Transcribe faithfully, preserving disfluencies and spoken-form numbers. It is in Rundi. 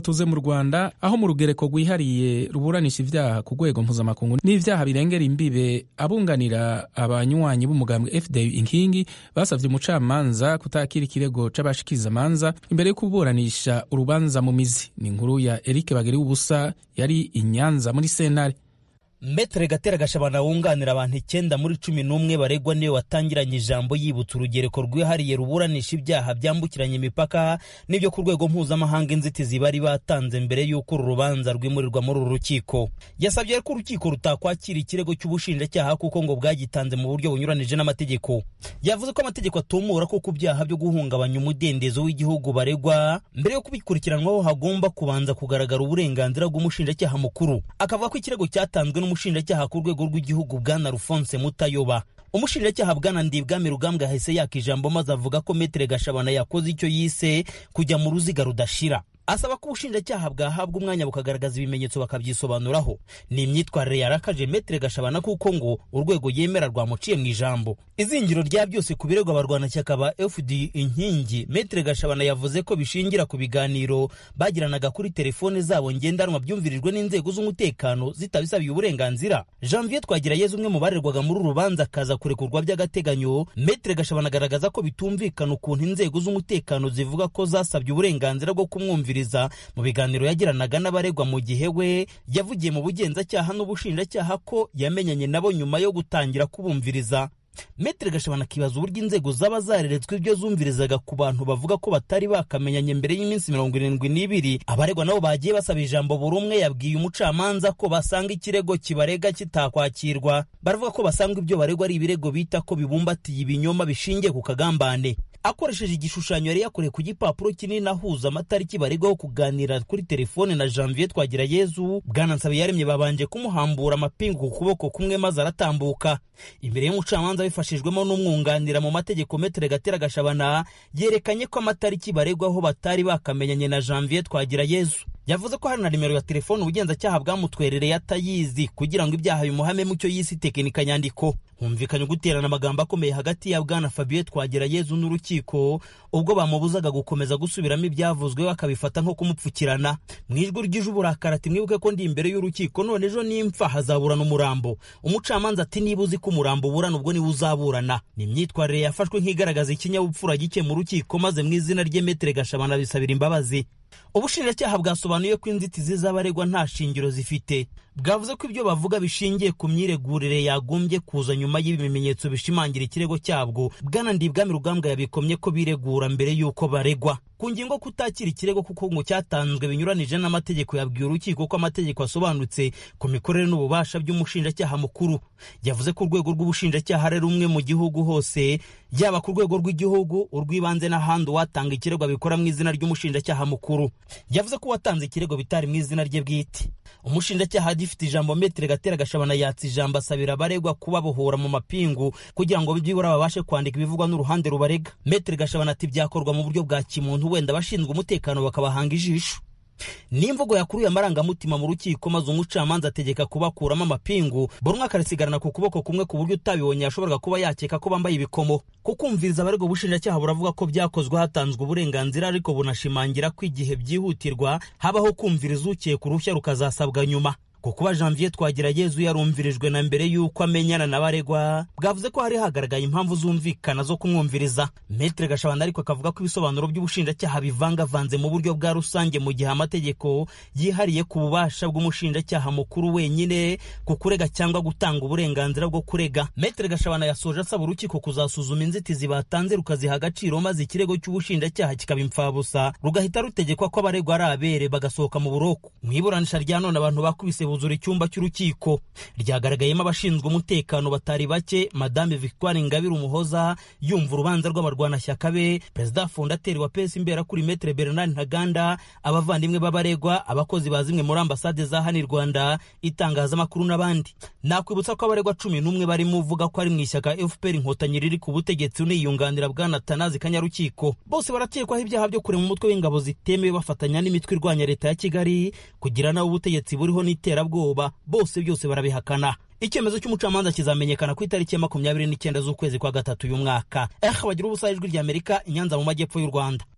tuze mu Rwanda aho mu rugereko rwihariye ruburanisha ivyaha ku rwego mpuzamakungu n'ivyaha birengera imbibe abunganira abanywanyi b'umugambwe F D U inkingi basavye umucamanza kutakira ikirego c'abashikiriza amanza imbere yo kuburanisha urubanza mu mizi. Ni inkuru ya Eric Bagiriwubusa yari i Nyanza muri sentare. Metre Gatera Gashabana wunganira abantu icyenda muri cumi n'umwe baregwa niwe watangiranye ijambo yibutsa urugereko rwihariye ruburanisha ibyaha byambukiranya imipaka n'ibyo ku rwego mpuzamahanga inzitizi bari batanze mbere y'uko uru rubanza rwimurirwa muri uru rukiko. Yasabye ko urukiko rutakwakira ikirego cy'ubushinjacyaha kuko ngo bwagitanze mu buryo bunyuranije n'amategeko. Yavuze ko amategeko atumura ko ku byaha byo guhungabanya umudendezo w'igihugu baregwa mbere yo kubikurikiranwaho hagomba kubanza kugaragara uburenganzira bw'umushinjacyaha mukuru. Akavuga ko ikirego cyatanzwe umushinjacyaha ku rwego rw'igihugu Bwana Alphonse Mutayoba. Umushinjacyaha Bwana Ndibwami Rugambwa yahise yaka ijambo maze avuga ko Metre Gashabana yakoze icyo yise kujya mu ruziga rudashira. Asaba ko ubushinjacyaha bwahabwa umwanya bukagaragaza ibimenyetso bakabyisobanuraho. Ni imyitwarire yarakaje Metre Gashabana kuko ngo urwego yemera rwamuciye mu ijambo. Izingiro rya byose ku birego abarwanashyaka ba F D U inkingi, Metre Gashabana yavuze ko bishingira ku biganiro bagiranaga kuri telefone zabo ngendanwa byumvirijwe n'inzego z'umutekano zitabisabiye uburenganzira. Janvier Twagirayezu umwe mu barerwaga muri urubanza kaza kurekurwa by'agateganyo. Metre Gashabana agaragaza ko bitumvikana ukuntu inzego z'umutekano zivuga ko zasabye uburenganzira bwo kumwumvira mu biganiro yagiranaga n'abaregwa mu gihe we yavugiye mu bugenzacyaha n'ubushinjacyaha ko yamenyanye nabo nyuma yo gutangira kubumviriza. Metre Gashabana kibaza uburyo inzego zaba zareretswe ibyo zumvirizaga ku bantu bavuga ko batari bakamenyanye mbere y'iminsi mirongo irindwi n'ibiri. Abaregwa nabo bagiye basaba ijambo buri umwe yabwiye umucamanza ko basanga ikirego kibarega kitakwakirwa. Baravuga ko basanga ibyo baregwa ari ibirego bita ko bibumbatiye ibinyoma bishingiye ku kagambane. Akoresheje igishushanyo yari yakoreye ku gipapuro kinini ahuza amatariki baregwaho kuganira kuri telefone na Janvier Twagirayezu, Bwana Nsabiyaremye babanje kumuhambura amapingu ku kuboko kumwe maze aratambuka. Imbere y'umucamanza bifashijwemo n'umwunganira mu mategeko Metre Gatera Gashabana yerekanye ko amatariki baregwaho batari bakamenyanye na Janvier Twagirayezu. Yavuze ko hari na nimero ya telefone ubugenzacyaha bwamutwerereye atayizi kugira ngo ibyaha bimuhame mu cyo yisi tekinika nyandiko. Humvikanye guterana amagambo akomeye hagati ya Bwana Fabien Twagirayezu n'urukiko ubwo bamubuzaga gukomeza gusubiramo ibyavuzwe bakabifata nko kumupfukirana. Mu ijwi ry'ije uburakari ati mwibuke ko ndi imbere y'urukiko none ejo nimpfa hazaburana umurambo. Umucamanza ati niba uzi ko umurambo uburana ubwo niwe uzaburana. Ni imyitwarire yafashwe nk'igaragaza ikinyabupfura gike mu rukiko maze mu izina rye Metre Gashabana bisabira imbabazi. Ubushinjacyaha bwasobanuye ko inzitizi z'abaregwa nta shingiro zifite. Bwavuze ko ibyo bavuga bishingiye ku myiregurire yagombye kuza nyuma y'ibimenyetso bishimangira ikirego cyabwo. Bwana Ndibwami Rugambwa yabikomye ko biregura mbere y'uko baregwa. Ku ngingo kutakira ikirego kuko ngo cyatanzwe binyuranije n'amategeko, yabwiye urukiko ko amategeko asobanutse ku mikorere n'ububasha by'umushinjacyaha mukuru. Yavuze ko urwego rw'ubushinjacyaha ari rumwe mu gihugu hose, yaba ku rwego rw'igihugu, urw'ibanze n'ahandi watanga ikirego bikora mu izina ry'umushinjacyaha mukuru. Yavuze ko watanze ikirego bitari mu izina rye bwite. Umushinjacyaha agifite ijambo Metre Gatera Gashabana yatse ijambo asabira abaregwa kubabohora mu mapingu kugira ngo byibura babashe kwandika ibivugwa n'uruhande rubarega. Metre Gashabana ati byakorwa mu buryo bwa kimuntu, wenda bashinzwe umutekano bakabahanga ijisho. Nimvugo yakuruye amarangamutima mu rukiko maze umucamanza ategeka kubakuramo amapingu, buri umwe akarisigarana ku kuboko kumwe ku buryo utabibonye yashoboraga kuba yakeka ko bambaye ibikomo. Kukumviriza abaregwa ubushinjacyaha buravuga ko byakozwe hatanzwe uburenganzira, ariko bunashimangira ko igihe byihutirwa habaho kumviriza ukeka uruhushya rukazasabwa nyuma. Kukuba Janvier Twagirayezu yarumvirijwe na mbere y'uko amenyana n'abaregwa, bwavuze ko hari hagaragaye impamvu zumvikana zo kumwumviriza. Metre Gashabana ariko akavuga ko ibisobanuro by'ubushinjacyaha bivangavanze mu buryo bwa rusange mu gihe amategeko yihariye ku bubasha bw'umushinjacyaha mukuru wenyine ku kurega cyangwa gutanga uburenganzira bwo kurega. Metre Gashabana yasoje asaba urukiko kuzasuzuma inzitizi batanze rukaziha agaciro maze ikirego cy'ubushinjacyaha kikaba impfabusa, rugahita rutegekwa ko abaregwa ari abere bagasohoka mu buroko. Mu iburanisha rya none abantu bakubise buzura icyumba cy'urukiko ryagaragayemo abashinzwe umutekano batari bake. Madame Victoire Ingabire Umuhoza yumva urubanza rw'abarwanashyaka be, Perezida fondateri wa P S Imbera kuri Metre Bernard Ntaganda, abavandimwe b'abaregwa, abakozi ba zimwe muri ambasade za hano i Rwanda, itangazamakuru n'abandi. Nakwibutsa ko abaregwa cumi n'umwe barimo uvuga ko ari mu ishyaka F P R Inkotanyi riri ku butegetsi uniyunganira Bwana Tanazi Kanyarukiko. Bose barakekwaho ibyaha byo kurema umutwe w'ingabo zitemewe bafatanya n'imitwe irwanya leta ya Kigali kugira naho ubutegetsi buriho n'itera bwoba. Bose byose barabihakana. Icyemezo cy'umucamanza kizamenyekana ku itariki ya makumyabiri n'icyenda z'ukwezi kwa gatatu y'umwaka. Eh bagira ubusa ijwi ry'Amerika, Nyanza mu majyepfo y'u Rwanda.